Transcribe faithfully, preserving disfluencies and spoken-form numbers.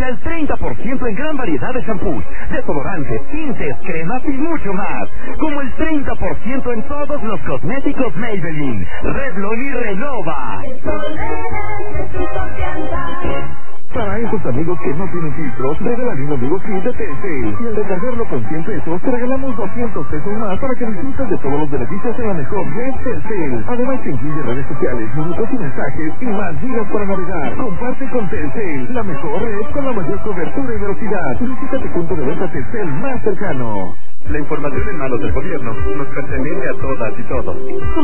hasta el treinta por ciento en gran variedad de shampoos, desodorantes, tintes, cremas y mucho más. Como el treinta por ciento en todos los cosméticos Maybelline, Revlon y Renova. Para esos amigos que no tienen filtros, regalan un amigo kit de Telcel. Y al recargarlo con cien pesos, te regalamos doscientos pesos más para que disfrutes de todos los beneficios en la mejor red Telcel. Además, te incluye redes sociales, minutos y mensajes y más gigas para navegar. Comparte con Telcel, la mejor red con la mayor cobertura y velocidad. Visita tu punto de venta Telcel más cercano. La información en manos del gobierno nos pertenece a todas y todos.